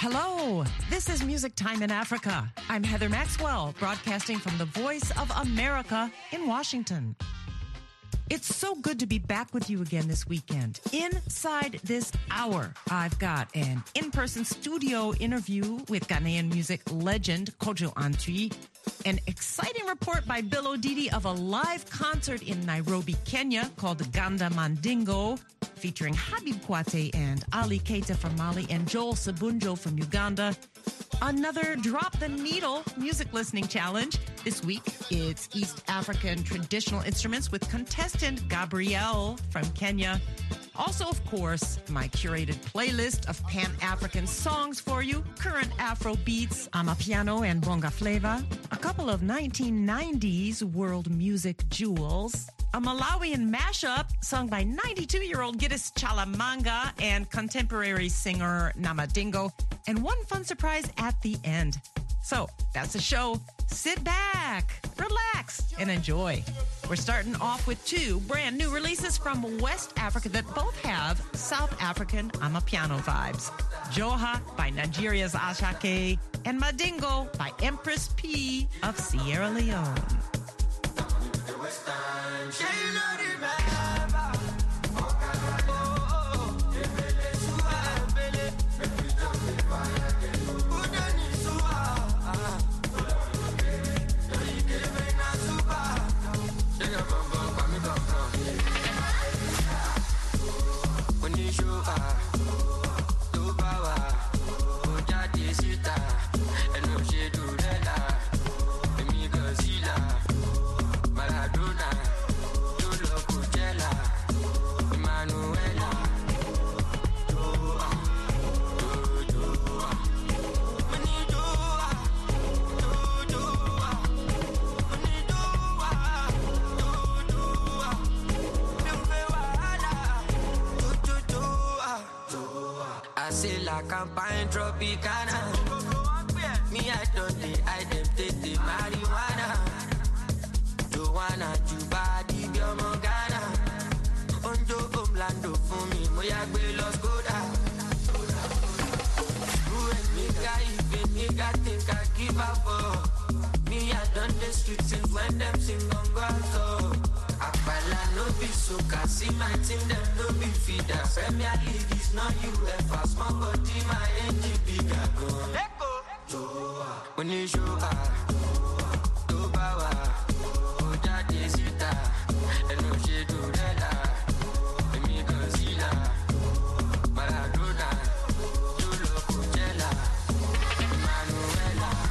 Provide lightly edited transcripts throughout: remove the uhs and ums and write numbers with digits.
Hello, this is Music Time in Africa. I'm Heather Maxwell, broadcasting from the Voice of America in Washington. It's so good to be back with you again this weekend. Inside this hour, I've got an in-person studio interview with Ghanaian music legend Kojo Antwi, an exciting report by Bill Odidi of a live concert in Nairobi, Kenya called Ganda Mandingo, featuring Habib Kwate and Ali Keita from Mali and Joel Sabunjo from Uganda. Another Drop the Needle music listening challenge. This week, it's East African traditional instruments with contestant Gabrielle from Kenya. Also, of course, my curated playlist of Pan-African songs for you, current Afro beats, amapiano and bonga flavor, a couple of 1990s world music jewels, a Malawian mashup sung by 92-year-old Giddes Chalamanga and contemporary singer Namadingo, and one fun surprise at the end. So, that's the show. Sit back, relax, and enjoy. We're starting off with two brand new releases from West Africa that both have South African amapiano vibes. Joha by Nigeria's Ashake and Mandingo by Empress P of Sierra Leone. Campaign Tropicana. Me, I don't take the marijuana. Joanna, Juba, di Biomogana. Onjo, Omlando, for me, Moyagwe, Los Goda. Who and me, guy, even nigga think I give up for. Me, I done the streets since when them sing on God, so. Apala no be soca, see my team, them no be feeder. Premier League is not UEFA, small body, my engine bigger. Go, let go. When you show up, to power, Oja Desita, and no shade to Rella, Amigo Zilla, Maradona, Julo Coachella, Manuela,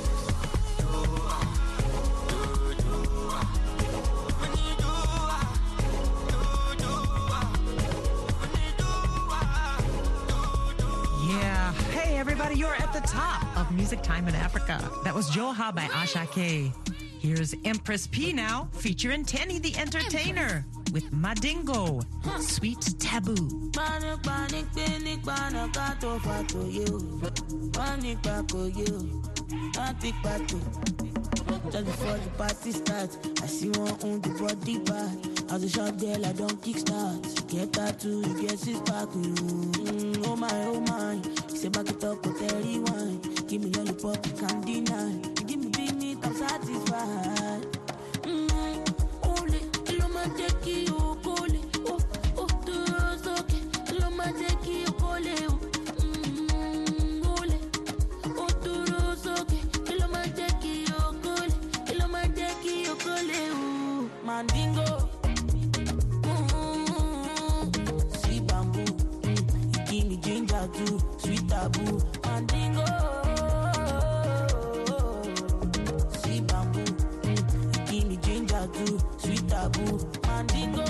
Everybody, you're at the top of Music Time in Africa. That was Joha by Ashake. Here's Empress P now, featuring Tenny the Entertainer with Mandingo, Sweet Taboo. Panic, panic, panic, panic, gato, fato, you. Panic, bako, you. Panic, bato. Just before the party starts, I see one on the body bag. As a short girl, I don't kickstart. You get tattoo, you get six pack. Oh my. Say back it up with 31. Give me lollipop, you can't deny. You give me big meat, I'm satisfied. Ole, lo majeki o kole. Oh, to rozoke. Lo majeki o kole. Ole, oh, to rozoke. Lo majeki o kole. Lo majeki o kole. Mandingo. Sweet bamboo. You give me ginger too. Sweet taboo, Mandingo. Sweet bamboo, you give me ginger too. Sweet taboo, Mandingo.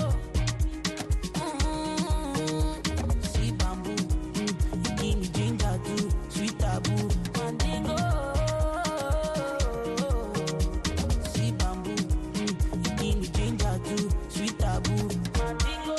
Sweet bamboo, you give me ginger too. Sweet taboo, Mandingo. Sweet bamboo, you give me ginger too. Sweet taboo, Mandingo.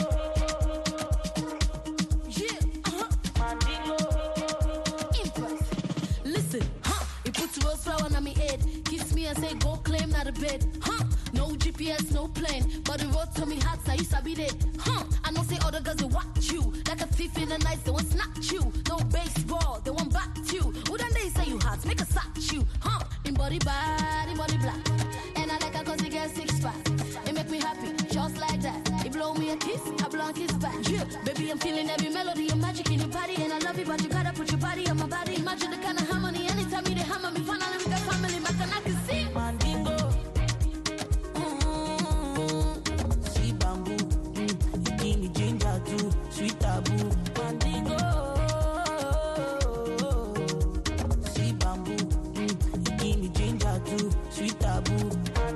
Flower on me head, kiss me and say go claim not a bed, no GPS, no plane, but the road to me hot, so you sabi it, I know say other girls they watch you, like a thief in the night, they want snatch you, no baseball, they want back you, body bad, body black. And I like her cause he gets 6 pack. It make me happy, just like that. He blow me a kiss, I blow a kiss back. Yeah, baby, I'm feeling every melody and magic in your body. And I love you, but you gotta put your body on my body. Imagine the kind of harmony. Anytime you they hammer me, finally we got family. My can I can sing. Mandingo. Sweet bamboo. You give me ginger too. Sweet taboo. Mandingo. Sweet bamboo. You give me ginger too. Sweet taboo.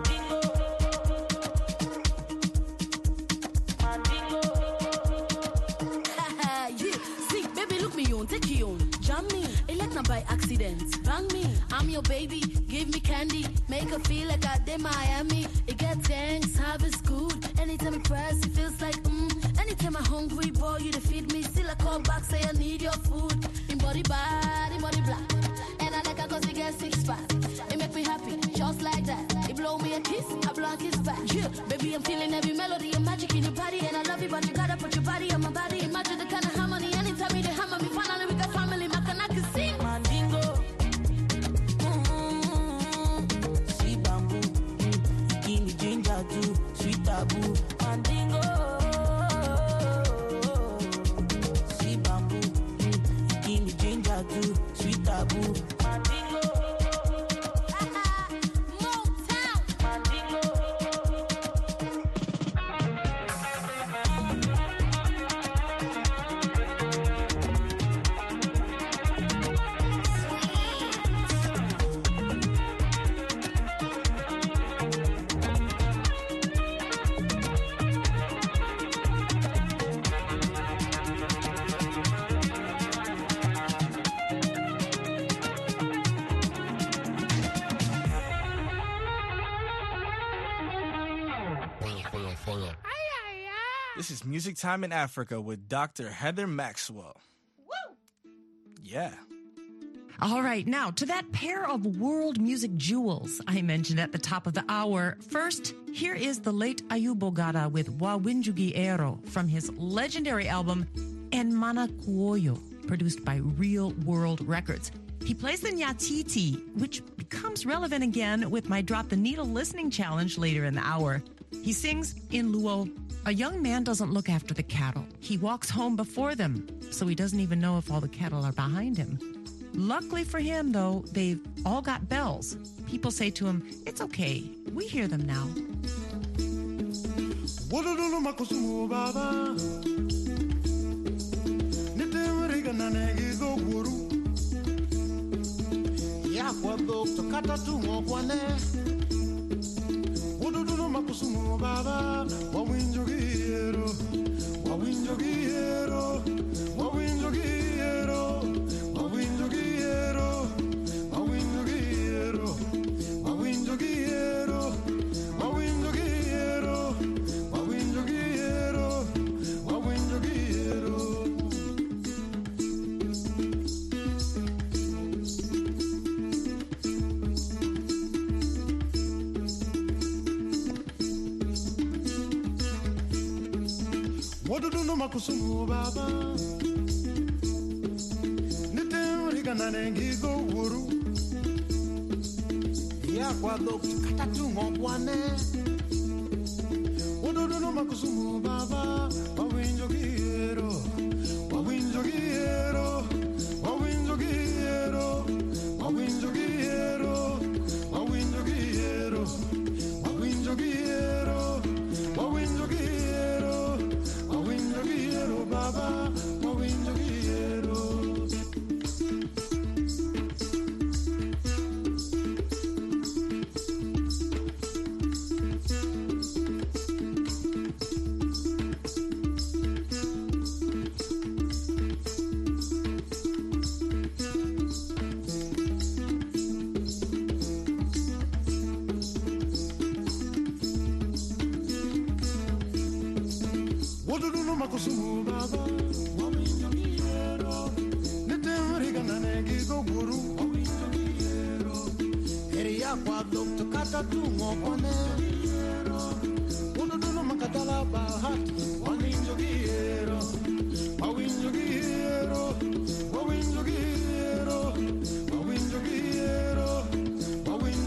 Take you on, jam me, elect by accident, bang me. I'm your baby, give me candy, make her feel like I did Miami. It gets thanks, harvest good. Anytime I press, it feels like Anytime I'm hungry, boy, you to feed me. Still I call back, say I need your food. In body bad, in body black, and I like her cause it gets 6 pack. It make me happy, just like that. It blow me a kiss, I blow a kiss back. Yeah, baby, I'm feeling every melody and magic in your body, and I love you, but you gotta put your body on my body. Imagine the kind of harmony. Anytime you they hammer me, finally we got family. My can I can sing. Mandingo. Sweet bamboo. Give me ginger too. Sweet taboo. Mandingo. Sweet bamboo. Give me ginger too. Sweet taboo. Mandingo. Motown. Mandingo. This is Music Time in Africa with Dr. Heather Maxwell. Woo! Yeah. All right, now to that pair of world music jewels I mentioned at the top of the hour. First, here is the late Ayub Ogada with Wawinjugi Ero from his legendary album Enmana Kuoyo, produced by Real World Records. He plays the Nyatiti, which becomes relevant again with my Drop the Needle listening challenge later in the hour. He sings in Luo, a young man doesn't look after the cattle. He walks home before them, so he doesn't even know if all the cattle are behind him. Luckily for him, though, they've all got bells. People say to him, it's okay, we hear them now. Makusumu baba, wawinjogiero, wawinjogiero, wawinjogiero, wawinjogiero, wawinjogiero, wawinjogiero, wawinjogiero, wawinjogiero, wawinjogiero. Wodudu makusumu baba, nitemrika nanengi go wuru, ya kwa dok katatu ngokwane. Wodudu makusumu baba, wawinjogiero, wawinjogiero, wawinjogiero, wawinjogiero, wawinjogiero, wawinjogiero, wawinjogiero. Wawinjogiero baba, wawinjogiero. Makusumu baba, wawinjogiero, nitemrika nanengi go guru, wawinjogiero, eria kwa dokto kata tungo kwane, wodudu makatala bahati, wawinjogiero, wawinjogiero, wawinjogiero, wawinjogiero, wawinjogiero.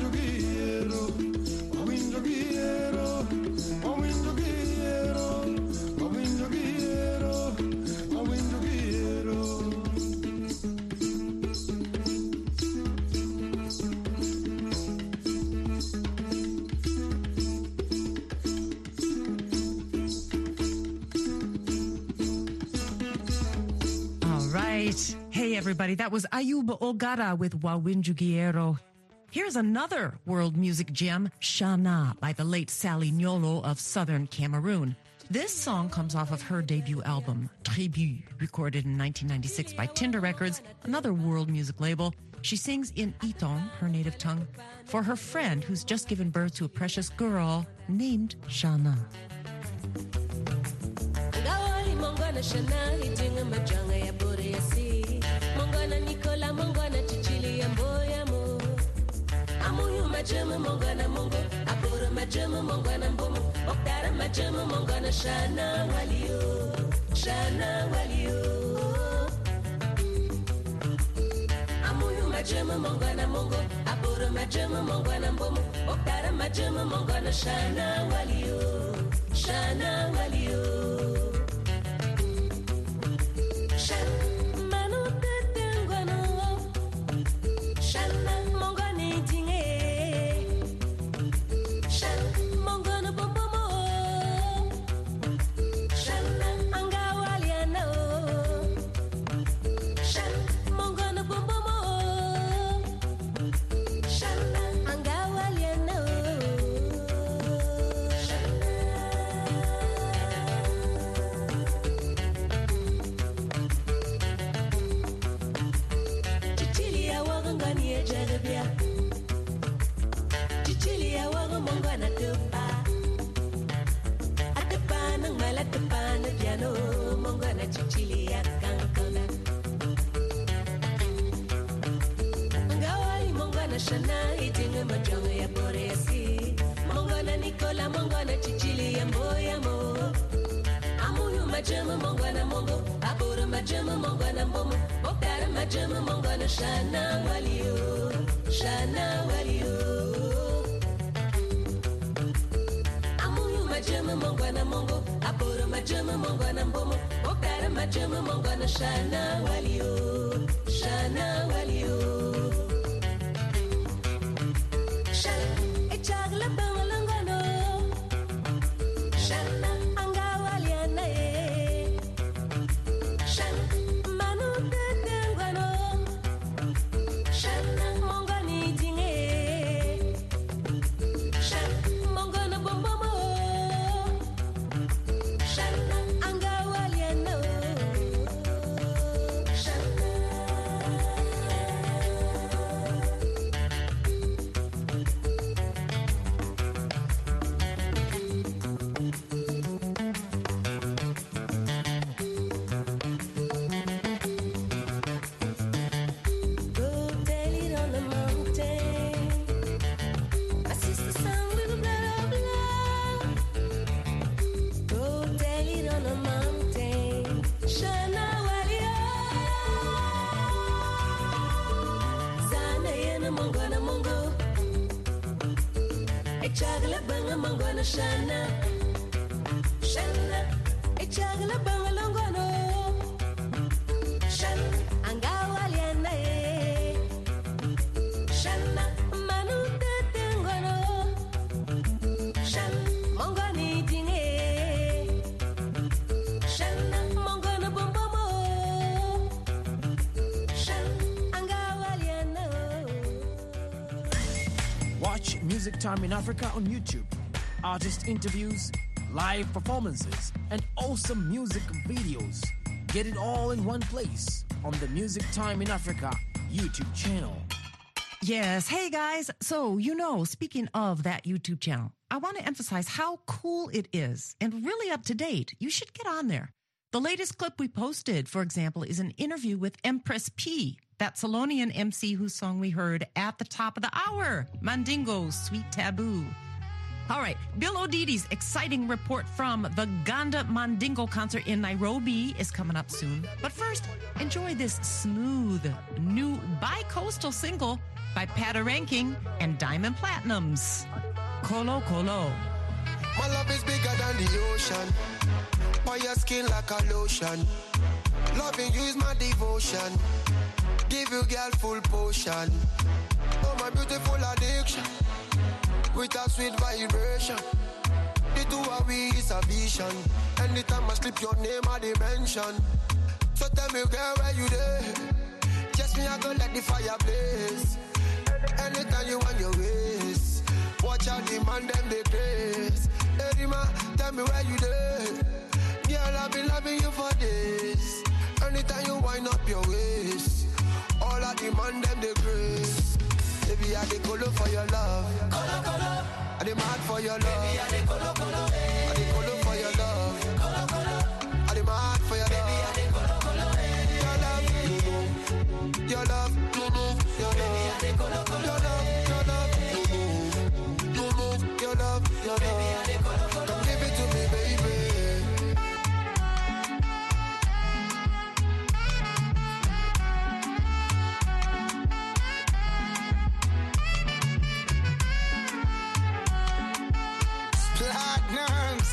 right. Hey, everybody. That was Ayuba Ogara with Wawinju Guerrero. Here's another world music gem, Shana, by the late Sally Nyolo of southern Cameroon. This song comes off of her debut album, Tribu, recorded in 1996 by Tinder Records, another world music label. She sings in Iton, her native tongue, for her friend who's just given birth to a precious girl named Shana. Mongana Shana, itinga majanga ya bore ya si. Mongana Nicola, Mongana Chichili ya mboya mo. Amuyu majama Mongana Mongo, Abura majama Mongana Mbomo, Oktara majama Mongana Shana Walio, Shana Walio. Amuyu majama Mongana Mongo, Abura majama Mongana Mbomo, Oktara majama Mongana Shana Walio, Shana Walio. Shana Walio, Shana Walio. Amuyu majama mongwana mongo, aboro majama mongwana mbomo, okara majama mongwana Shana Walio, Shana Walio. Shana, echagla bangalangano, Shana angawaliana e, Shana. Shana, Shana, echagla bangalongono, Shana, angawaliana e, Shana, manute tengono, Shana, mongani dinge, Shana, mongana bombomo, Shana, angawaliana. Watch Music Time in Africa on YouTube. Artist interviews, live performances, and awesome music videos. Get it all in one place on the Music Time in Africa YouTube channel. Yes. Hey, guys. So, speaking of that YouTube channel, I want to emphasize how cool it is and really up to date. You should get on there. The latest clip we posted, for example, is an interview with Empress P, that Salonian MC whose song we heard at the top of the hour, Mandingo's Sweet Taboo. All right, Bill O'Didi's exciting report from the Ganda Mandingo concert in Nairobi is coming up soon. But first, enjoy this smooth, new bi-coastal single by Pata Ranking and Diamond Platinums, Kolo Kolo. My love is bigger than the ocean, on your skin like a lotion. Loving you is my devotion, give you girl full potion. Oh, my beautiful addiction, with a sweet vibration. The two of we is a vision. Anytime I slip your name, I dimension. So tell me, girl, where you there? Just me, I go let the fire blaze. Anytime you want your ways. Watch out, the man, them they grace. Hey, Rima, tell me where you there? Girl, I've been loving you for days. Anytime you wind up your waist. All of the man, them they grace. Baby, I dey colo for your love. Colo, colo. I dey mad for your love. Baby, I dey colo, colo. I dey colo for your love. Colo, colo. I dey mad for your love. Baby, I dey colo, colo. Your love, your love, your love. Baby, I dey colo, colo. Your love, your love, your love, your love. Baby, I dey colo, colo. Come give it to me, baby. Platinums.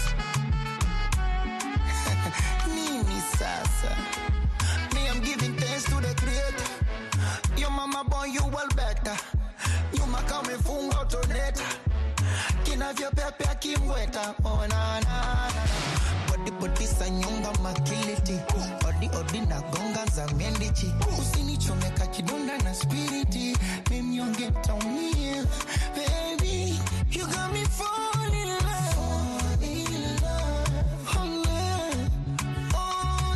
Nini Sasa. Me, I'm giving thanks to the Creator. Your mama born you well better. You ma come funga toneta. Kina vya pepe kimweta. Oh na na. Body sanyonga makiliti. Odi na gonga za mendichi. Usinichomeka kidonda na spiriti. Mimi ongeta umia. Baby, you got me falling in love. Oh yeah. Oh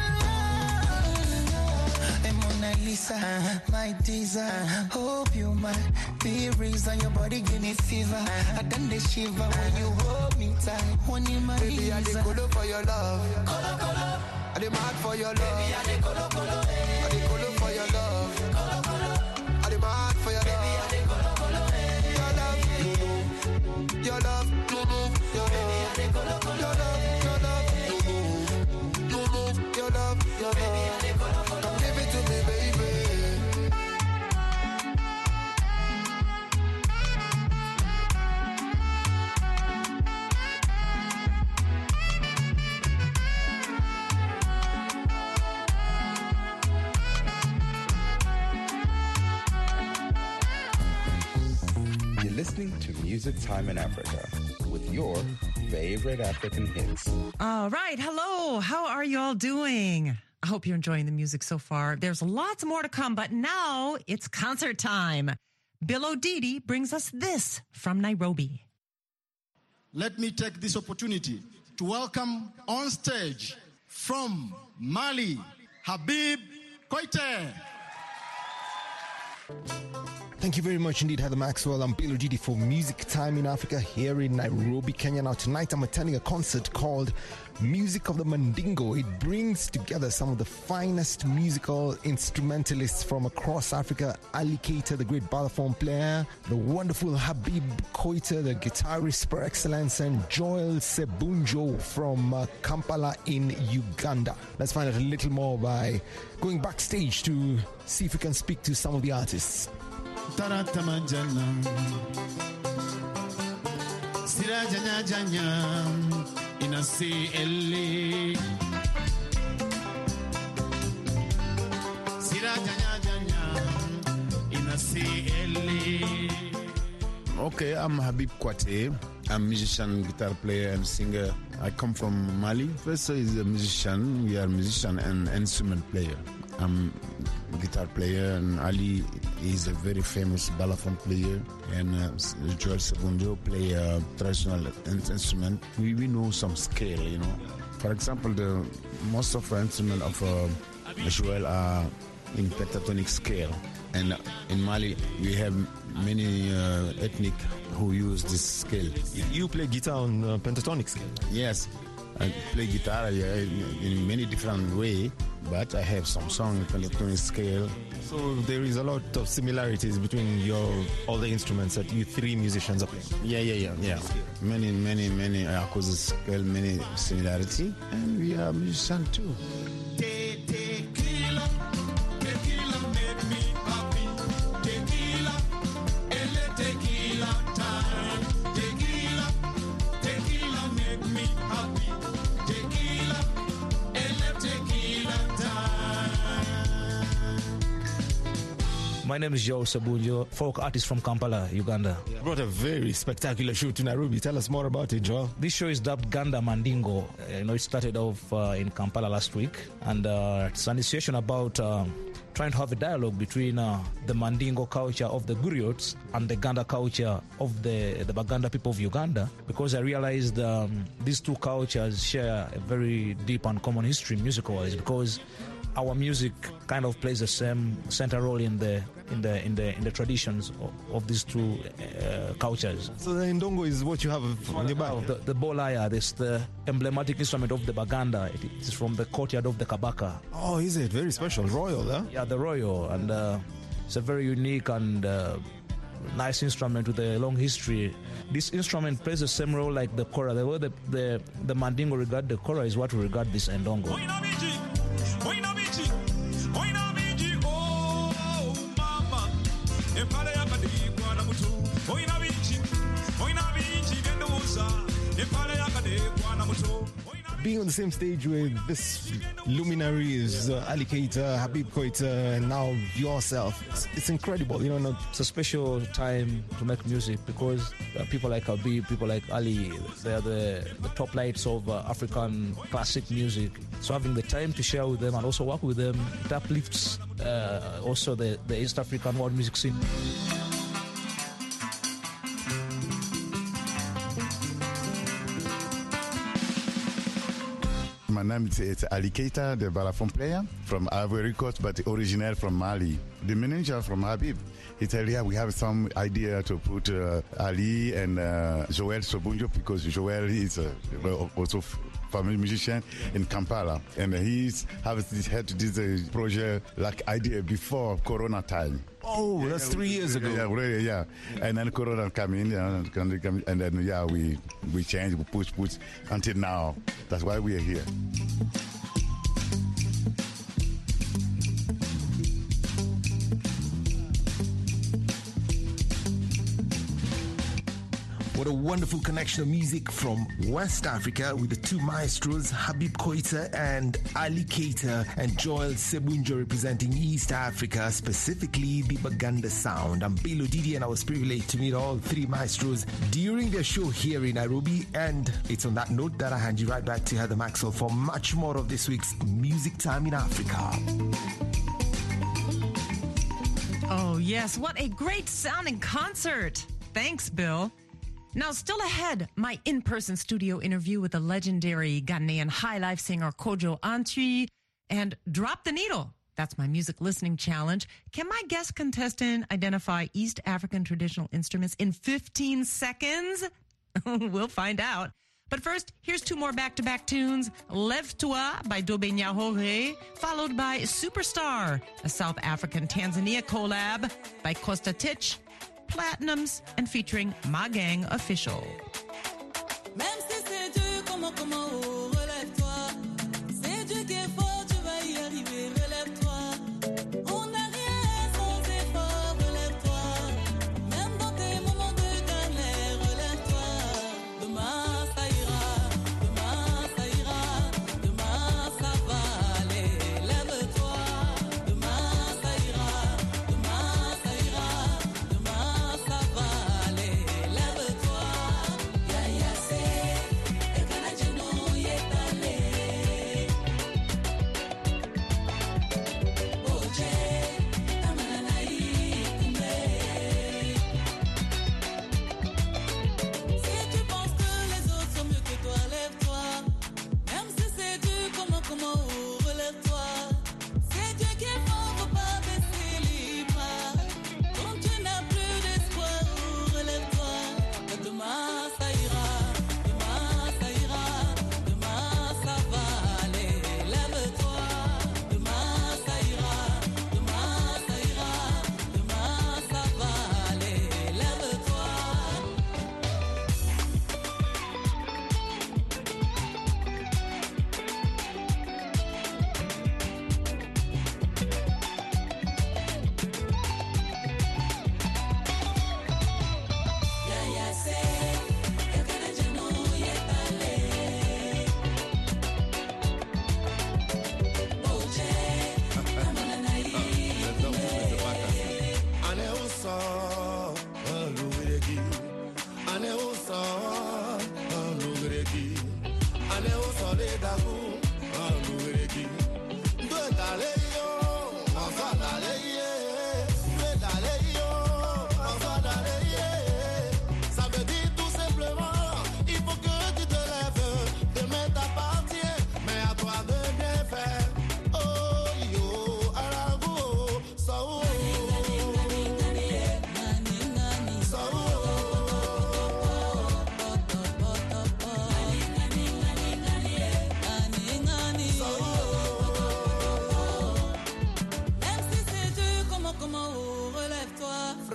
yeah. And Mona Lisa, my teaser. Hope you might be reason your body give me fever. I done the shiver when you hold me tight. One in my baby, I dey colo for your love. Colo, colo. I dey mad for your love. Baby, I dey colo, colo. I dey colo for your love. Colo, colo. I dey mad for your love. Baby, I dey colo, colo. Your love, your love, your love. Baby, I dey colo, colo. Your love, your love, your love, your love. Baby, I dey colo, colo. Come give it to me, baby. Listening to Music Time in Africa with your favorite African hits. All right. Hello. How are you all doing? I hope you're enjoying the music so far. There's lots more to come, but now it's concert time. Bill O'Didi brings us this from Nairobi. Let me take this opportunity to welcome on stage from Mali, Habib Koité. Thank you very much indeed, Heather Maxwell. I'm Bill O'Didi for Music Time in Africa here in Nairobi, Kenya. Now, tonight I'm attending a concert called Music of the Mandingo. It brings together some of the finest musical instrumentalists from across Africa. Ali Keita, the great balafon player, the wonderful Habib Koité, the guitarist par excellence, and Joel Sebunjo from Kampala in Uganda. Let's find out a little more by going backstage to see if we can speak to some of the artists. Taratamajana Sirajanya Janya Inasi Eli Sirajanya Janya Inasi Eli. Okay, I'm Habib Koité. I'm a musician, guitar player, and singer. I come from Mali. First is a musician. We are musician and instrument player. I'm a guitar player, and Ali is a very famous balafon player, and Joel Sebunjo play a traditional instrument. We know some scale, you know. For example, most of the instruments of Joel are in pentatonic scale, and in Mali we have many ethnic who use this scale. You play guitar on pentatonic scale? Yes, I play guitar in many different ways, but I have some song in pentatonic scale. So there is a lot of similarities between all the instruments that you three musicians are playing. Yeah. Many acoustic scale, many similarity, and we are musicians too. My name is Joel Sebunjo, folk artist from Kampala, Uganda. You brought a very spectacular show to Nairobi. Tell us more about it, Joel. This show is dubbed Ganda Mandingo. It started off in Kampala last week, and it's an initiation about trying to have a dialogue between the Mandingo culture of the Griots and the Ganda culture of the Baganda people of Uganda, because I realized these two cultures share a very deep and common history musical-wise, because our music kind of plays the same center role in the traditions of these two cultures. So the Ndongo is what you have on your back? The bolaya, this the emblematic instrument of the Baganda. It is from the courtyard of the Kabaka. Oh, is it? Very special. Royal, huh? Yeah, the royal. And it's a very unique and nice instrument with a long history. This instrument plays the same role like the kora. The way the Mandingo regard the kora is what we regard this Ndongo. Being on the same stage with this luminaries, Ali Keita, Habib Koita, and now yourself, it's incredible. It's a special time to make music because people like Habib, people like Ali, they are the top lights of African classic music. So having the time to share with them and also work with them, it uplifts also the East African world music scene. My name is Ali Keita, the balafon player from Ivory Coast, but original from Mali. The manager from Habib, he said, yeah, we have some idea to put Ali and Joel Sebunjo, because Joel is also family musician in Kampala, and he's had this project like idea before Corona time. Oh, that's 3 years ago. Yeah, really, yeah. And then Corona came in, and then we changed, we push until now. That's why we are here. What a wonderful connection of music from West Africa with the two maestros, Habib Koita and Ali Keita, and Joel Sebunjo representing East Africa, specifically the Baganda sound. I'm Bill Odidi, and I was privileged to meet all three maestros during their show here in Nairobi. And it's on that note that I hand you right back to Heather Maxwell for much more of this week's Music Time in Africa. Oh, yes. What a great sounding concert. Thanks, Bill. Now, still ahead, my in-person studio interview with the legendary Ghanaian high life singer Kojo Antwi, and Drop the Needle. That's my music listening challenge. Can my guest contestant identify East African traditional instruments in 15 seconds? We'll find out. But first, here's two more back-to-back tunes. Lève-toi by Dobe Nyahore, followed by Superstar, a South African-Tanzania collab by Costa Titch, Platinums, and featuring My Gang Official. Même si c'est dur, comment, relève-toi. C'est Dieu qui est fort, tu vas y arriver, relève-toi. On n'a rien sans effort, relève-toi. Même dans tes moments de galère, relève-toi. Demain ça ira, demain ça ira, demain ça va aller, lève-toi. Demain ça ira, demain ça ira, demain ça va aller, lève-toi.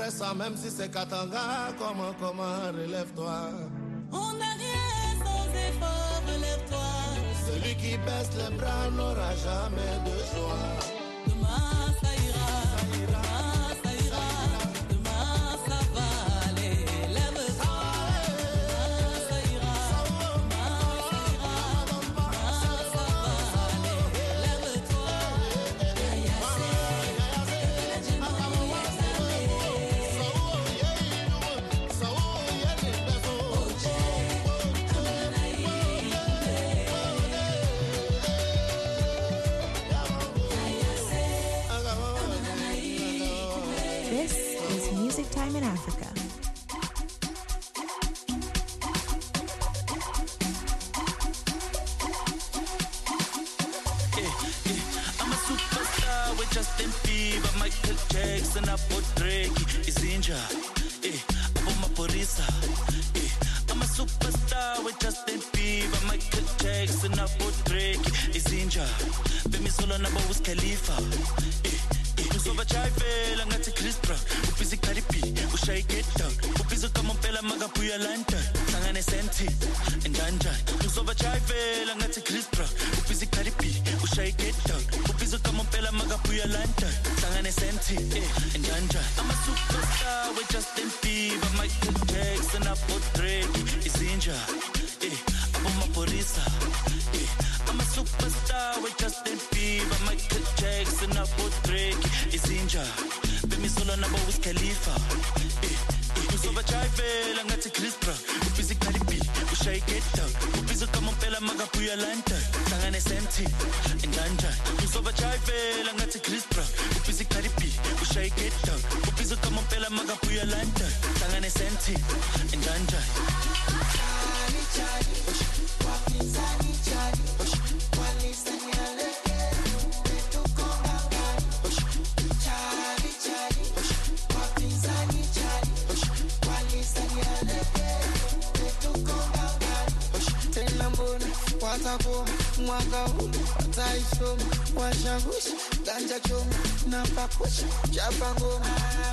ferait ça même si c'est Katanga. Comment, relève-toi. On n'a rien sans effort, relève-toi. Celui qui baisse les bras n'aura jamais de joie. Demain ça ira, demain ça ira, demain ça va aller. Lève-toi. Demain ça ira, demain ça ira, demain ça va aller. Lève-toi. This is Music Time in Africa. I'm a superstar with Justin Bieber, Michael Jackson, Apo Drake, Izinja, Apo Maporisa. I'm a superstar with Justin Bieber, Michael Jackson, Apo Drake, Izinja. Bemi solo na Wiz Khalifa. Usoba chayfela ngathi Chris Brown, ubhizi Cardi B, ushaye get down, ubhizi kamompela makabuya London, hlangane senti, endanjani. Usoba chayfela ngathi Chris Brown, ubhizi Cardi B, ushaye get down, ubhizi kamompela makabuya London, hlangane senti, endanjani. I'm a superstar with Justin Bieber, Michael Jackson, Apo Drake, Izinja, Apo Maporisa. I'm a superstar with Justin Bieber, Michael Jackson, Apo Drake, Izinja. Bemi solo na Wiz Khalifa. Usoba chayfela ngathi Chris Brown, ubhizi Cardi B, ushaye get down, ubhizi kamompela makabuya London, hlangane senti, endanjani. Usoba chayfela ngathi Chris Brown, ubhizi Cardi B, ushaye get down, ubhizi kamompela makabuya London, hlangane senti, endanjani. Watakoma mwaka huu wataisoma, washagushi ganja choma na pakusha chapa ngoma.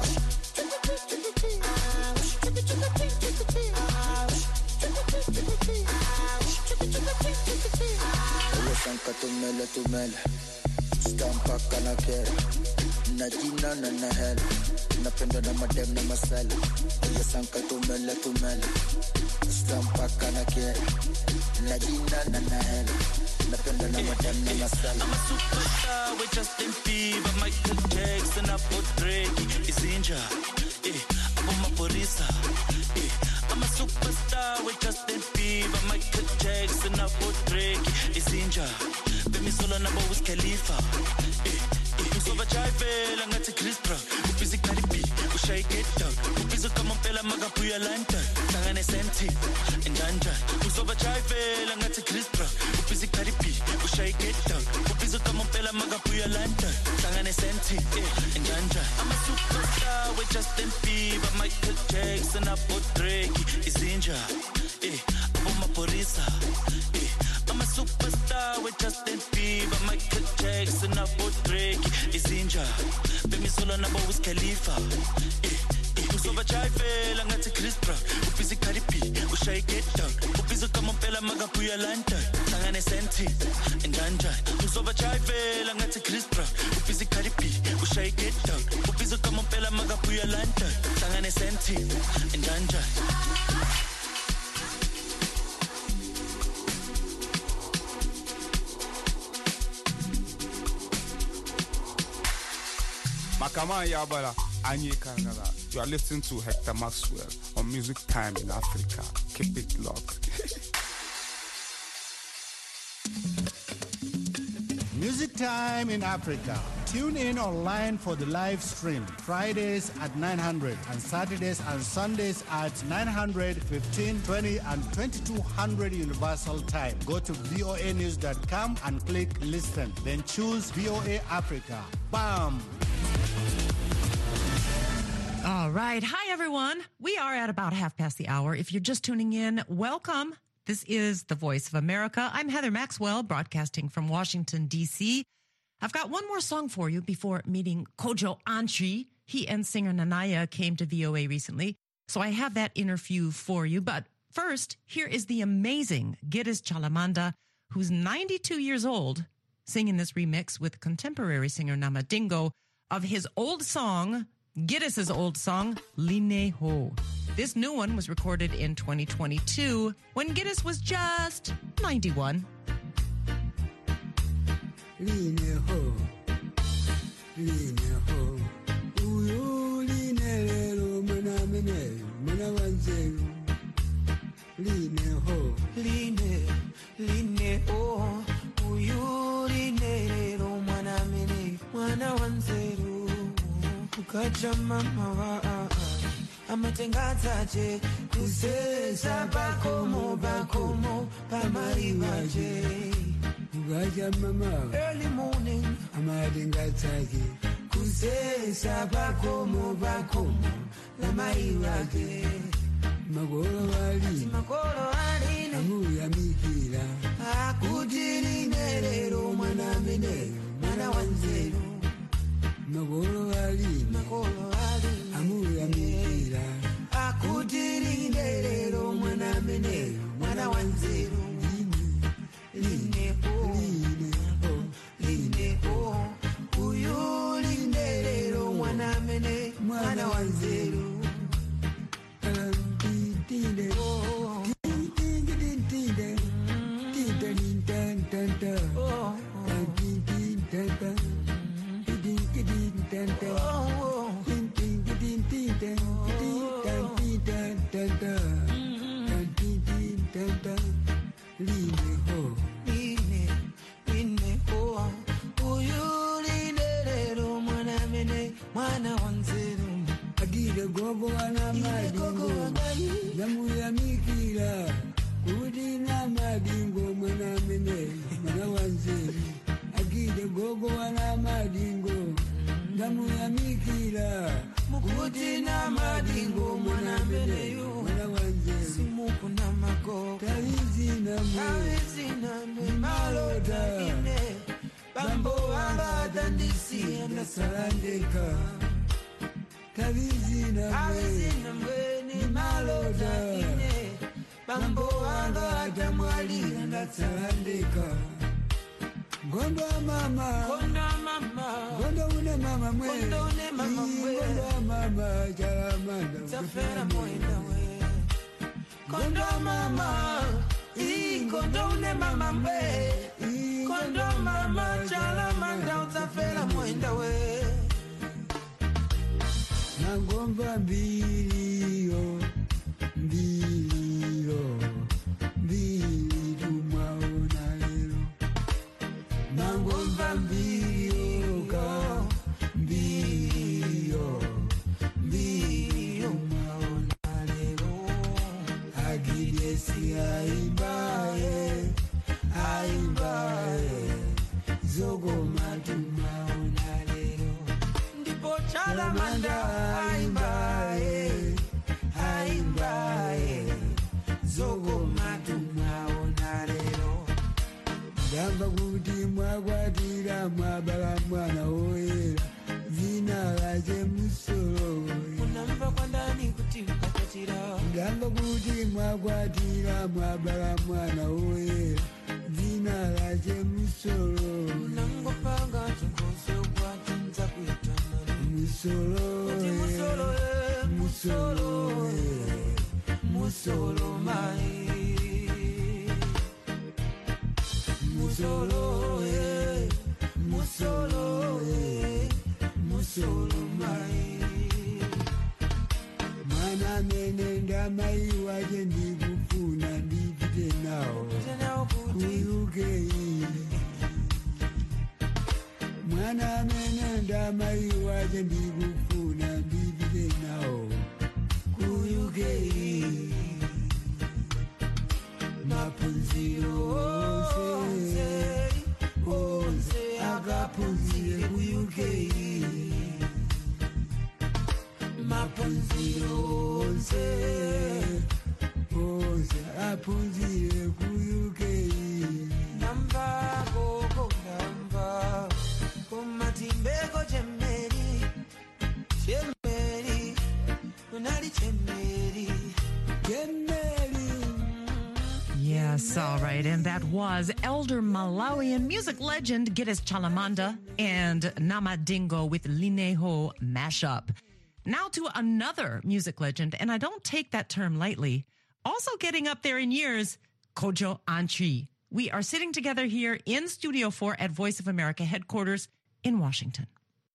Oye sanka tumele stampa kana kera na jina na hela napenda na madem na masala. Oye sanka tumele stampa kana kera na jina na hela napenda na madem na masala. I'm a superstar with Justin Bieber, Michael Jackson, Apo Drake, Izinja, Apo Maporisa. I'm a superstar with Justin Bieber, Michael Jackson, Apo Drake, Izinja. Bemi solo na Wiz Khalifa. Usoba chayfela ngathi Chris Brown, ubhizi Cardi B, ushaye get down, ubhizi kamompela makabuya London, hlangane senti, endanjani. Usoba chayfela ngathi Chris Brown, ubhizi Cardi B, ushaye get down, ubhizi kamompela makabuya London, hlangane senti, endanjani. I'm a superstar with Justin Bieber, Michael Jackson, Apo Drake, Izinja, Apo Maporisa. I'm a superstar with Justin Bieber, Michael Jackson, Apo Drake, Izinja. Bemi solo na Wiz Khalifa. Usoba chayfela ngathi Chris Brown, ubhizi Cardi B, ushaye get down, ubhizi kamompela makabuya London, hlangane senti, endanjani. Usoba chayfela ngathi Chris Brown, ubhizi Cardi B, ushaye get down, ubhizi kamompela makabuya London, hlangane senti, endanjani. Makama Yabala, Anye Kanada. You are listening to Hector Maxwell on Music Time in Africa. Keep it locked. Music Time in Africa. Tune in online for the live stream. Fridays at 900 and Saturdays and Sundays at 900, 15, 20 and 2200 Universal Time. Go to voanews.com and click listen. Then choose VOA Africa. Bam! All right. Hi, everyone. We are at about 1:30. If you're just tuning in, welcome. This is the Voice of America. I'm Heather Maxwell, broadcasting from Washington, D.C. I've got one more song for you before meeting Kojo Antwi. He and singer Nanaya came to VOA recently, so I have that interview for you. But first, here is the amazing Giddes Chalamanda, who's 92 years old, singing this remix with contemporary singer Namadingo of his old song, Giddes' old song, Line Ho. This new one was recorded in 2022 when Giddes was just 91. Line Ho, Line Ho, Uyu Line Lelo Mana Mene, Mana Wanzelu, Line Ho, Line Ho, Uyu Line Lelo Mana Mene, Mana Wanzelu, Ukacha Mama Amatengazaje, Kusesa Bakomo, Bakomo, Pamaribaje. Ugaja mama early morning amadingataki kusesa bakomo lamaiwake magolo wali amuya mikira akutiri nerero mwana mene mwana wanzero magolo wali amuya mikira akutiri nerero mwana mene mwana wanzero Line ho, Line ho, Uyu Line Lelo Mwana Mene, Mwana Wanzelu. Gogo wana madingo, namu ya mikira, kudi na madingo mwana mene, mwana wanzelu. Agide gogo wana madingo, namu ya mikira, kudi na madingo mwana mene, mwana wanzelu. Simuku na mago, tawizi na mwe, malota ine, bambo wanga dandisi anda salandeka. Kavizi na mwe ni malota ine Bambo wanga atamwali andatsalandeka Gondo mama Gondo une mama mwe Gondo mama Chalamanda Tafera mwenda we Gondo mama Gondo une mama mwe Gondo mama Chalamanda Tafera mwenda we Nangomba mbilio, tumaona lelo. Nangomba mbilio, tumaona lelo. Agidesi aimbaye, zogoma tumaona lelo. Ndipo Chalamanda aimbaye zogo matumaona lero Gamba kuti mwakwatira mwabala mwana woyera Zina lache musolo Unamva kwa ndani kuti mkakwatira Gamba kuti mwakwatira mwabala mwana woyera Zina lache musolo Unangopanga chikose ukwatinza kuitana Musolo Musolo mai Musolo mai Mana mene ndamai waje ndikufuna ndipite nao Kuyuke Mana mene ndamai waje ndikufuna ndipite nao Kuyuke Mapunziro onse akapunzire kuyuke Mapunziro onse apunzire kuyuke Namba koko namba Komatimbeko chemeri Yes, all right. And that was elder Malawian music legend Gilles Chalamanda and Namadingo with Lineho mashup. Now to another music legend, and I don't take that term lightly, also getting up there in years, Kojo Antwi. We are sitting together here in Studio 4 at Voice of America headquarters in Washington.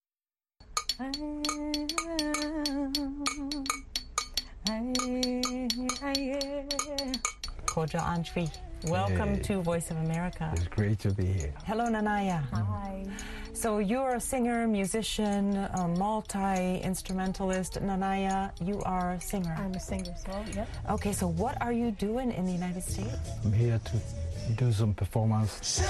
Kojo Antwi, welcome to Voice of America. It's great to be here. Hello, Nanaya. Hi. So you're a singer, musician, a multi-instrumentalist. Nanaya, you are a singer. I'm a singer, so yeah. Okay, so what are you doing in the United States? I'm here to do some performance.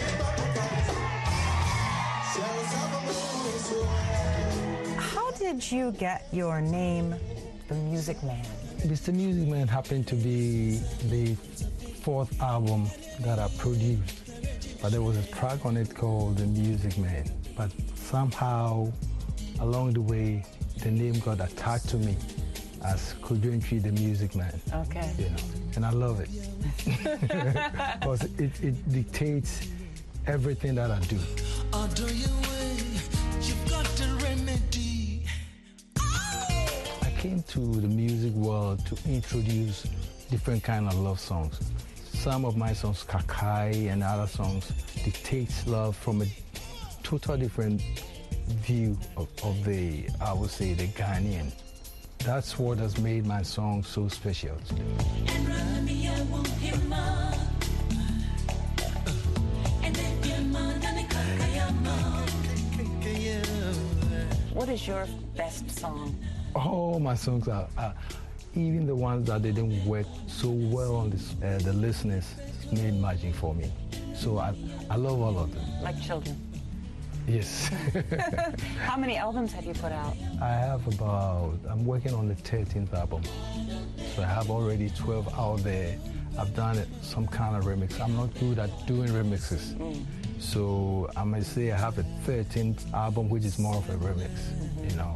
How did you get your name, The Music Man? Mr. Music Man happened to be the fourth album that I produced, but there was a track on it called The Music Man. But somehow, along the way, the name got attached to me as Kojo Antwi, The Music Man. Okay. You know, and I love it because it dictates everything that I do. I came to the music world to introduce different kind of love songs. Some of my songs, Kakai and other songs, dictates love from a total different view of the, I would say, the Ghanaian. That's what has made my song so special to me. What is your best song? All my songs are even the ones that didn't work so well on the listeners made magic for me. So I love all of them. Like children? Yes. How many albums have you put out? I have I'm working on the 13th album. So I have already 12 out there. I've done some kind of remix. I'm not good at doing remixes. So I might say I have a 13th album, which is more of a remix, you know.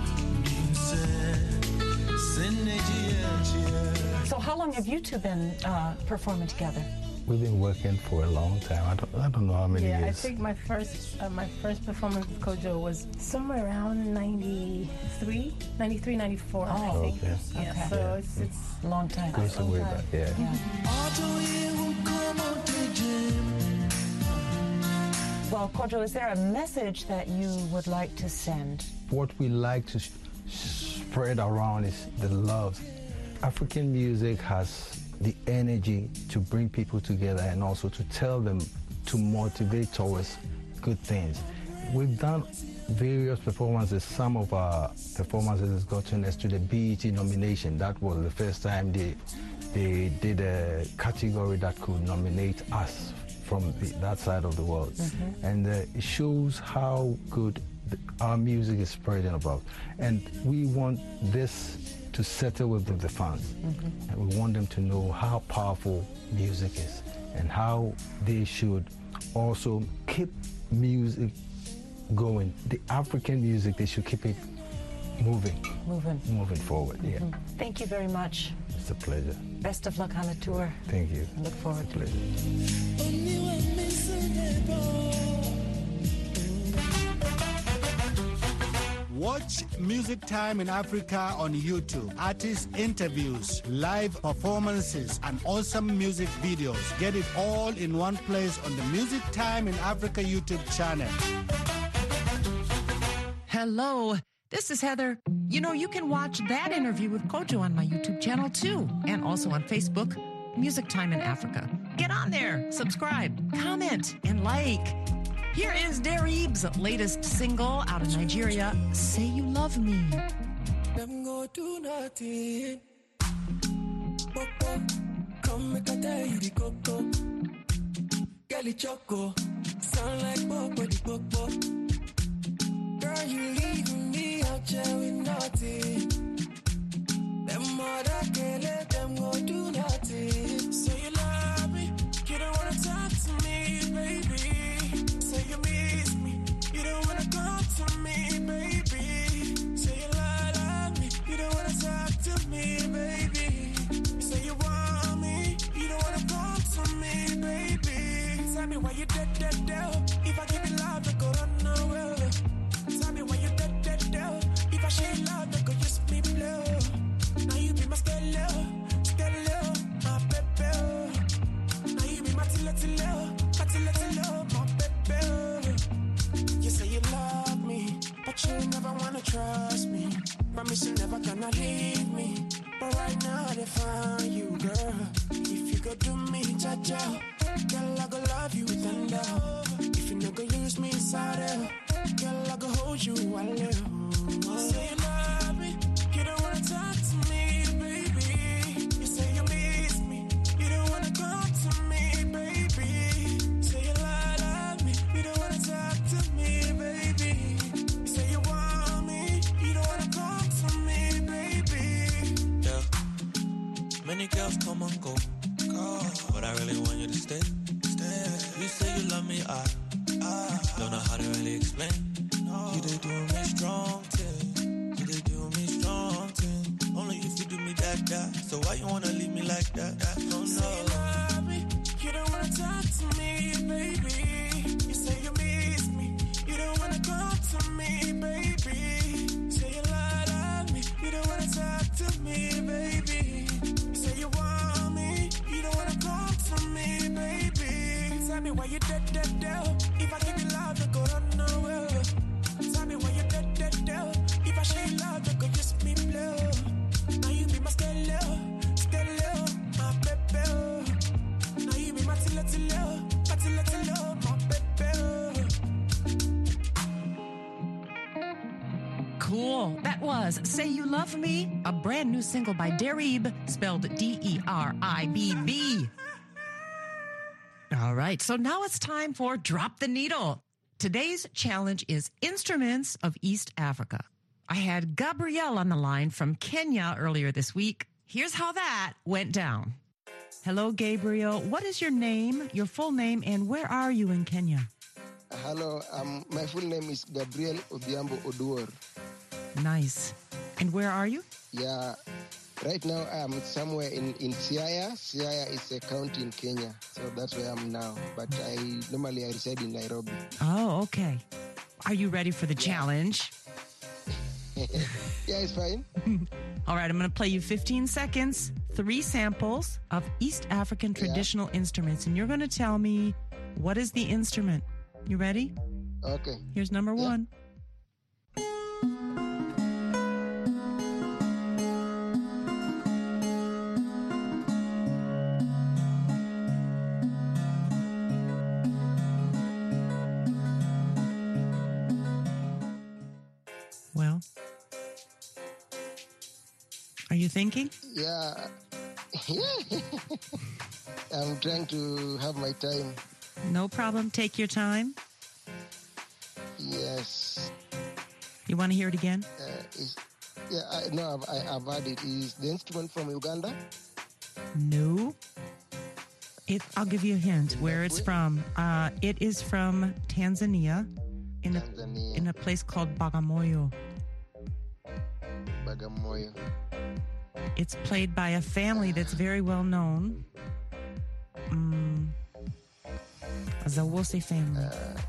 So how long have you two been performing together? We've been working for a long time. I don't know how many years. I think my first performance with Kojo was somewhere around 93, 94, I think. Okay. Yeah, so it's a long time. Goes way back, yeah. Well, Kojo, is there a message that you would like to send? What we like to spread around is the love. African music has the energy to bring people together and also to tell them to motivate towards good things. We've done various performances. Some of our performances has gotten us to the BET nomination. That was the first time they did a category that could nominate us from that side of the world. And it shows how good our music is spreading about. And we want this to settle with the fans. And we want them to know how powerful music is and how they should also keep music going. The African music, they should keep it moving forward. Yeah. Thank you very much. It's a pleasure. Best of luck on the tour. Thank you. I look forward to it. Watch Music Time in Africa on YouTube. Artist interviews, live performances, and awesome music videos. Get it all in one place on the Music Time in Africa YouTube channel. Hello, this is Heather. You know, you can watch that interview with Kojo on my YouTube channel too, and also on Facebook, Music Time in Africa. Get on there, subscribe, comment, and like. Here is Darib's latest single out of Nigeria, Say You Love Me. Them go do nothing. Popo, come make I tell you the coco. Girlie choco, sound like Popo the Popo. Girl, you leaving me out here with nothing. Them mother can't let them go do nothing. So you love me, you don't wanna talk to me, baby. Say you miss me, you don't wanna come to me, baby. Say you love me, you don't wanna talk you never wanna trust me. Promise you never gonna leave me. But right now they found you, girl. If you go do me, cha-cha, girl, I go love you tender. If you never use me inside her, girl, I go hold you a little. Say you love me, you don't wanna talk to me, baby. You say you miss me, you don't wanna come to me, baby. Say you love me, you don't wanna talk to me, baby. You say you want me, you don't wanna come to me, baby. Yeah, many girls come and go, but I really want you to stay. You say you love me, I don't know how to really explain. You did do me strong thing, you did do me strong thing. Only if you do me that. So why you wanna leave me like that? Oh no. Say you love me, you don't wanna talk to me, baby. You say you miss me, you don't wanna come to me, baby. Say you love me, you don't wanna talk to me, baby. You say you want me, you don't wanna come to me, baby. Tell me why you dead. If I give you love, you go run nowhere. Tell me why you dead. If I show you love, you go just me blow. Now you be my stereo, my baby. Now you be my tilo, my baby. Cool. That was Say You Love Me, a brand new single by Derib, spelled D-E-R-I-B-B. All right, so now it's time for Drop the Needle. Today's challenge is instruments of East Africa. I had Gabrielle on the line from Kenya earlier this week. Here's how that went down. Hello, Gabriel. What is your name, your full name, and where are you in Kenya? Hello, my full name is Gabriel Odhiambo Oduor. Nice. And where are you? Yeah, right now I'm somewhere in Siaya. Siaya is a county in Kenya, so that's where I'm now. But I reside in Nairobi. Oh, okay. Are you ready for the challenge? Yeah, it's fine. All right, I'm going to play you 15 seconds, 3 samples of East African traditional instruments, and you're going to tell me what is the instrument. You ready? Okay. Here's number 1. Well, are you thinking? Yeah. I'm trying to have my time. No problem. Take your time. Yes. You want to hear it again? I've heard it. Is the instrument from Uganda? No. I'll give you a hint where it's from. It is from Tanzania, in a place called Bagamoyo. Bagamoyo. It's played by a family that's very well known. Zawose family.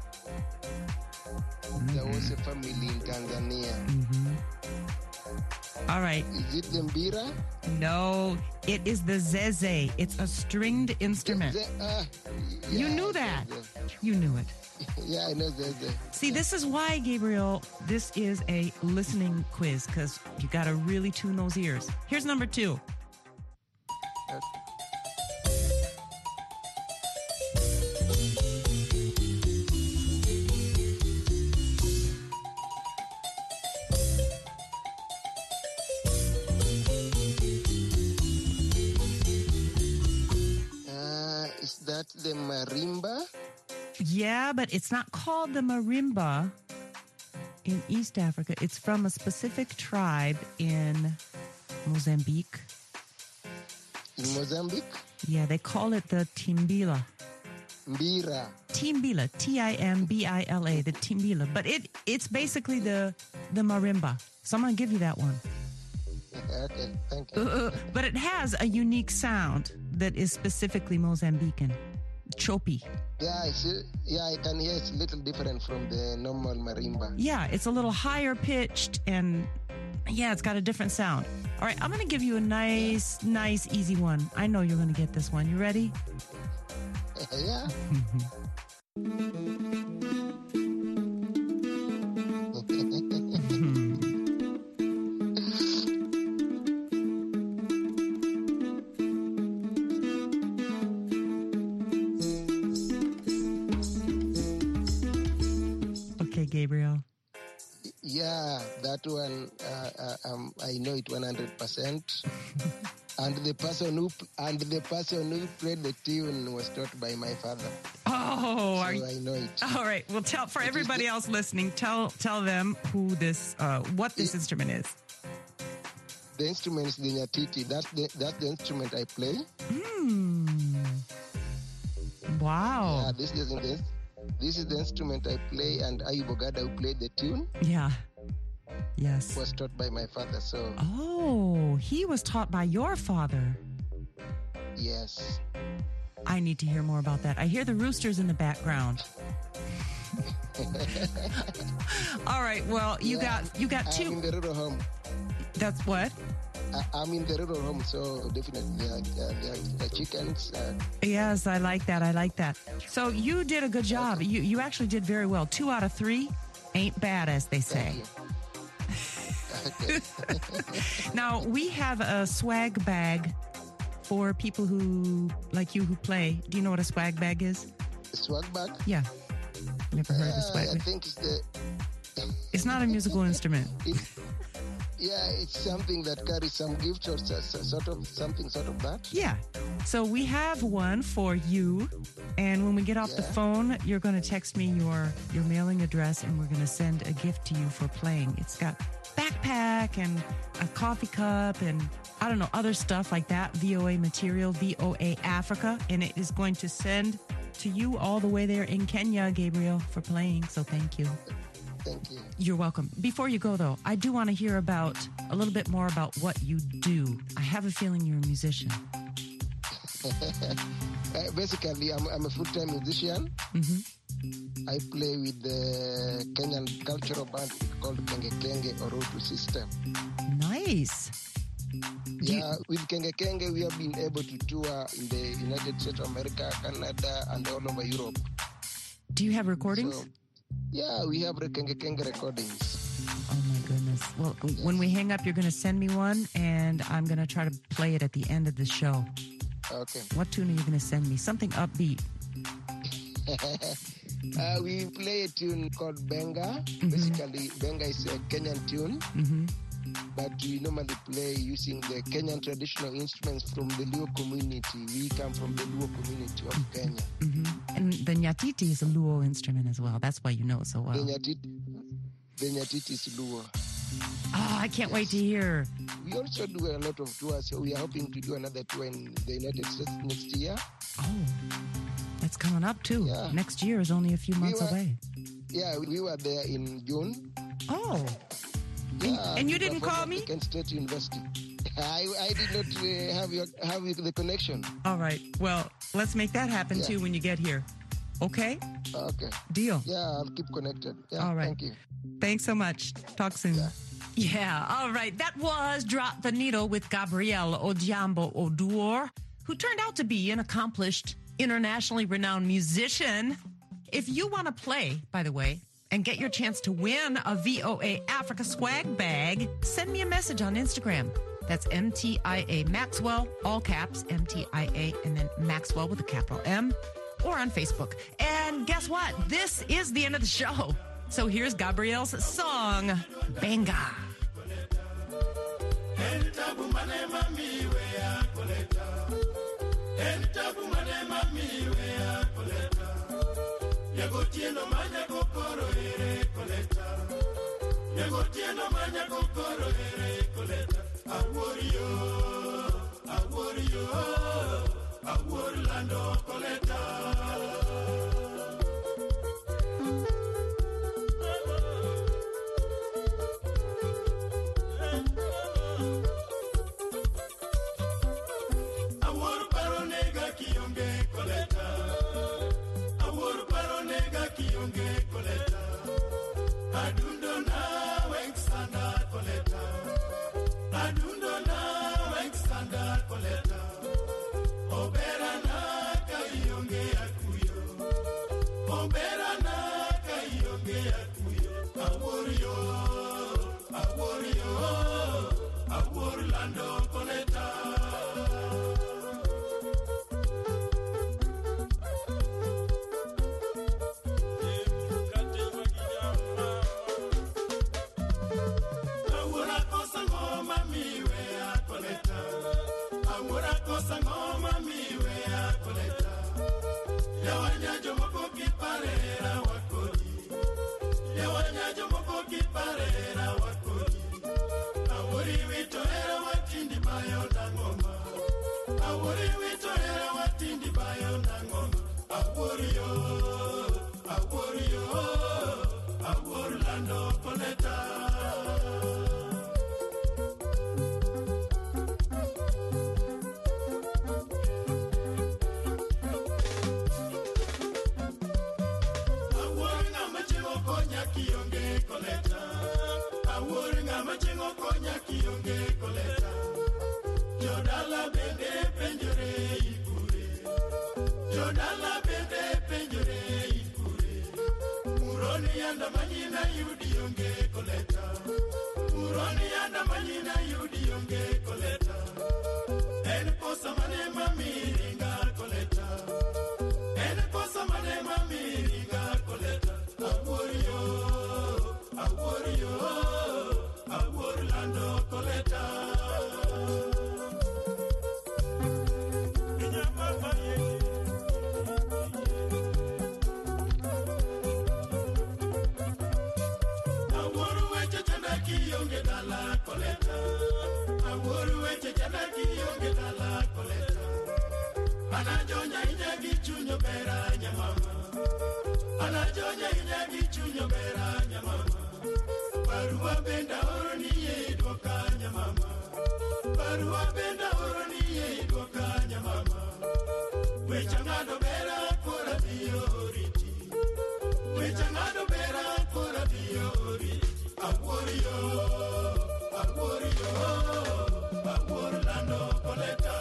Zawose family in Tanzania. Mm-hmm. All right. Is it the mbira? No, it is the zeze. It's a stringed instrument. You knew that. You knew it. Yeah, I know zeze. See, this is why, Gabriel, this is a listening quiz, because you got to really tune those ears. Here's number 2. Is that the marimba? Yeah, but it's not called the marimba in East Africa. It's from a specific tribe in Mozambique. In Mozambique? Yeah, they call it the timbila. Mbira. Timbila, Timbila, the timbila. But it's basically the marimba. So I'm going to give you that one. Okay, thank you. But it has a unique sound that is specifically Mozambican. Choppy. Yeah, I can hear it's a little different from the normal marimba. Yeah, it's a little higher pitched and yeah, it's got a different sound. All right, I'm going to give you a nice, easy one. I know you're going to get this one. You ready? Yeah. That one, I know it 100%. And the person who played the tune was taught by my father. Oh, so I know it. All right. Well, for everybody else listening, tell them who this, what this instrument is. The instrument is the nyatiti. That's the instrument I play. Wow. Yeah, this is the instrument I play, and Ayub Ogada, who played the tune. Yeah. Yes. Was taught by my father. So. Oh, he was taught by your father. Yes. I need to hear more about that. I hear the roosters in the background. All right. Well, you got two. I'm in the rural home. That's what? I'm in the rural home, so definitely there are chickens. Yes, I like that. So you did a good job. You actually did very well. 2 out of 3 ain't bad, as they say. Now, we have a swag bag for people who, like you, who play. Do you know what a swag bag is? A swag bag? Yeah. Never heard of a swag bag. I think it's not a musical instrument. It's something that carries some gifts or sort of that. Yeah. So we have one for you. And when we get off the phone, you're going to text me your mailing address, and we're going to send a gift to you for playing. It's got backpack and a coffee cup and I don't know, other stuff like that. VOA material, VOA Africa. And it is going to send to you all the way there in Kenya, Gabriel, for playing. So thank you. Thank you. You're welcome. Before you go, though, I do want to hear a little bit more about what you do. I have a feeling you're a musician. Basically, I'm a full-time musician. Mm-hmm. I play with the Kenyan cultural band called Kenge Kenge Orotu System. Nice. With Kenge Kenge, we have been able to tour in the United States of America, Canada, and all over Europe. Do you have recordings? So, we have Kenge Kenge recordings. Oh, my goodness. Well, when we hang up, you're going to send me one, and I'm going to try to play it at the end of the show. Okay. What tune are you going to send me? Something upbeat. We play a tune called Benga. Mm-hmm. Basically, Benga is a Kenyan tune. Mm-hmm. But we normally play using the Kenyan traditional instruments from the Luo community. We come from the Luo community of Kenya. Mm-hmm. And the nyatiti is a Luo instrument as well. That's why you know it so well. The nyatiti is Luo. Oh, I can't wait to hear. We also do a lot of tours. So we are hoping to do another tour in the United States next year. Oh, that's coming up too. Yeah. Next year is only a few months away. Yeah, we were there in June. Oh. Yeah, and you didn't call me? Kent State University. I did not have the connection. All right. Well, let's make that happen too when you get here. Okay? Okay. Deal. Yeah, I'll keep connected. Yeah, all right. Thank you. Thanks so much. Talk soon. Yeah. All right. That was Drop the Needle with Gabriel Odhiambo Oduor, who turned out to be an accomplished, internationally renowned musician. If you want to play, by the way, and get your chance to win a VOA Africa swag bag, send me a message on Instagram. That's MTIA Maxwell, all caps, MTIA, and then Maxwell with a capital M, or on Facebook. And guess what? This is the end of the show. So here's Gabriel's song, Benga. Negotiando manya kokoro ere koleta. Negotiando manya kokoro ere koleta. Aworio, Aworlando koleta. Opera na kaionge akuyo. sangoma miwe ya koleta. Yawanya jomoko kiparera wakodi. Yawanya jomoko kiparera wakodi. Awori witoera watindi bayo dangoma. Awori witoera watindi bayo dangoma. Awori yo, awori lando koleta. Kionge koleta, awori ngama chingo konya kionge koleta. Jodala bende penjore ikure, jodala bende penjore ikure. Muroni yanda manyina yudi yonge koleta, muroni yanda manyina yudi yonge koleta. En posa mane mamiringa koleta, en posa mane mamiringa koleta. Awori lando koleta. Awori weche chanda kionge dala koleta. Awori weche chanda kionge dala koleta. Anajonya inya gichunyo bera nyamama. Anajonya inya gichunyo bera nyamama. Barua benda oroniye idwoka nyamama. Barua benda oroniye idwoka nyamama. Wechangado bera kora biyo oriti. Wechangado bera kora biyo oriti. Awori lando koleta.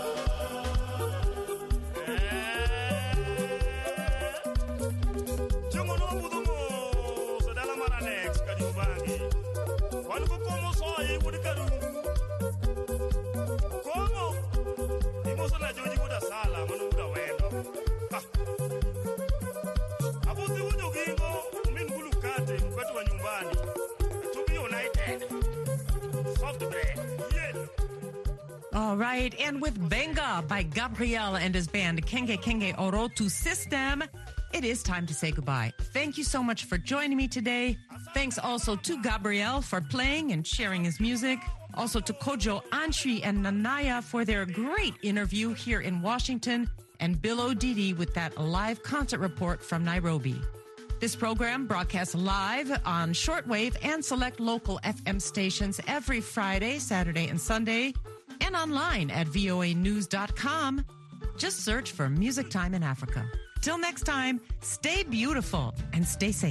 All right, and with Benga by Gabriel and his band Kenge Kenge Orotu System, it is time to say goodbye. Thank you so much for joining me today. Thanks also to Gabriel for playing and sharing his music. Also to Kojo, Anshri, and Nanaya for their great interview here in Washington, and Bill O'Didi with that live concert report from Nairobi. This program broadcasts live on shortwave and select local FM stations every Friday, Saturday, and Sunday, and online at voanews.com. Just search for Music Time in Africa. Till next time, stay beautiful and stay safe.